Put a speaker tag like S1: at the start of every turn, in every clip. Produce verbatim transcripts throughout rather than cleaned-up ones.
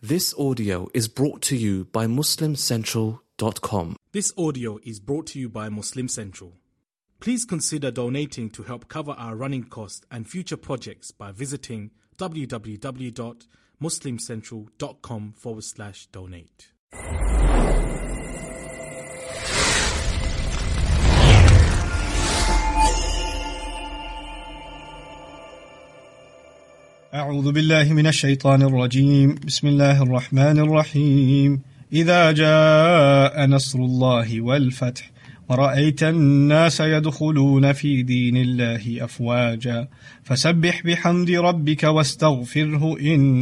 S1: This audio is brought to you by Muslim Central dot com.
S2: This audio is brought to you by Muslim Central. Please consider donating to help cover our running costs and future projects by visiting www.muslimcentral.com forward slash donate.
S3: أعوذ بالله من الشيطان الرجيم بسم الله الرحمن الرحيم إذا جاء نصر الله والفتح ورأيت الناس يدخلون في دين الله أفواجا فسبح بحمد ربك واستغفره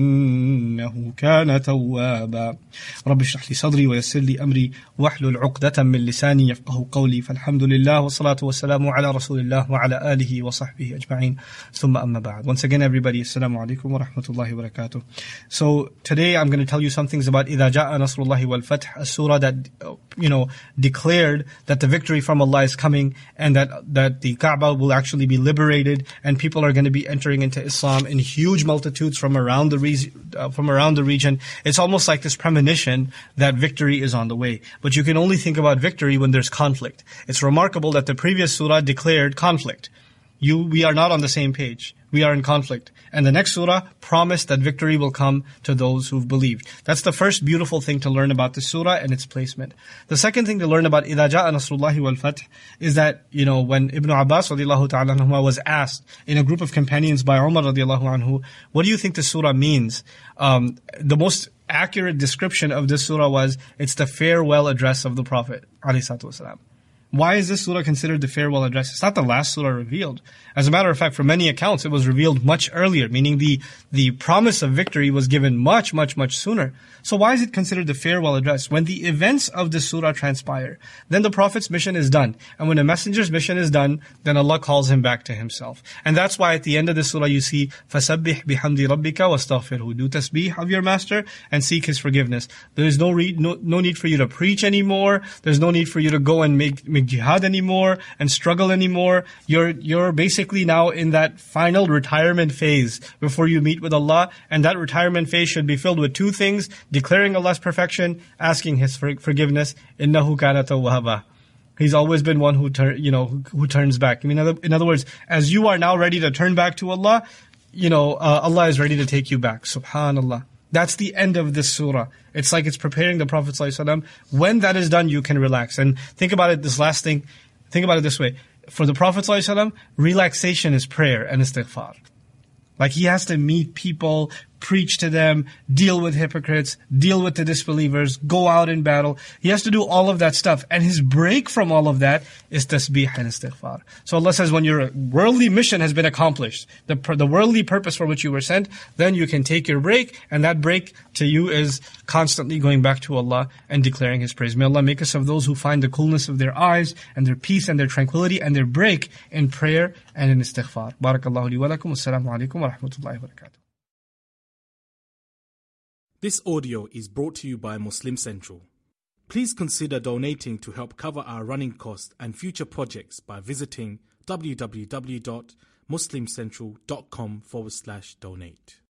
S3: إنه كان توابا رب اشرح لي صدري ويسر لي أمري واحلل عقدة من لساني يفقه قولي فالحمد لله والصلاة والسلام على رسول الله وعلى آله وصحبه أجمعين ثم أما بعد. Once again everybody, Assalamu alaikum wa rahmatullahi wa barakatuh. So today I'm going to tell you some things about إذا جاء نصر الله والفتح, a surah that you know declared that the victory from Allah is coming and that that the Kaaba will actually be liberated and people are going to be entering into Islam in huge multitudes from around the re- uh, from around the region. It's almost like this premonition that victory is on the way. But you can only think about victory when there's conflict. It's remarkable that the previous surah declared conflict. You, we are not on the same page. We are in conflict. And the next surah promised that victory will come to those who've believed. That's the first beautiful thing to learn about the surah and its placement. The second thing to learn about إِذَا جَاءَ نَصْرُ اللَّهِ وَالْفَتْحِ is that, you know, when Ibn Abbas radiallahu ta'ala anhu was asked in a group of companions by Umar radiallahu anhu, what do you think the surah means? Um, the most accurate description of this surah was, it's the farewell address of the Prophet alayhi salatu wasalam. Why is this surah considered the farewell address? It's not the last surah revealed. As a matter of fact, for many accounts, it was revealed much earlier, meaning the, the promise of victory was given much, much, much sooner. So why is it considered the farewell address? When the events of the surah transpire, then the Prophet's mission is done. And when a messenger's mission is done, then Allah calls him back to himself. And that's why at the end of the surah you see, فَسَبِّحْ بِحَمْدِ رَبِّكَ وَاسْتَغْفِرْهُ. Do tasbih of your master and seek his forgiveness. There is no, re- no, no need for you to preach anymore. There's no need for you to go and make, make jihad anymore and struggle anymore. You're, you're basically now in that final retirement phase before you meet with Allah. And that retirement phase should be filled with two things: declaring Allah's perfection, asking His for- forgiveness. إِنَّهُ كَانَ تَوَّابًا. He's always been one who, tur- you know, who, who turns back. I mean, in other, in other words, as you are now ready to turn back to Allah, you know, uh, Allah is ready to take you back. Subhanallah. That's the end of this surah. It's like it's preparing the Prophet ﷺ. When that is done, you can relax. And think about it, this last thing, think about it this way. For the Prophet ﷺ, relaxation is prayer and istighfar. Like he has to meet people, preach to them, deal with hypocrites, deal with the disbelievers, go out in battle. He has to do all of that stuff. And his break from all of that is tasbih and istighfar. So Allah says, when your worldly mission has been accomplished, the, the worldly purpose for which you were sent, then you can take your break. And that break to you is constantly going back to Allah and declaring His praise. May Allah make us of those who find the coolness of their eyes and their peace and their tranquility and their break in prayer and in istighfar. Barakallahu li wa lakum. Assalamu alaikum wa rahmatullahi wa barakatuh.
S2: This audio is brought to you by Muslim Central. Please consider donating to help cover our running costs and future projects by visiting www.muslimcentral.com forward slash donate.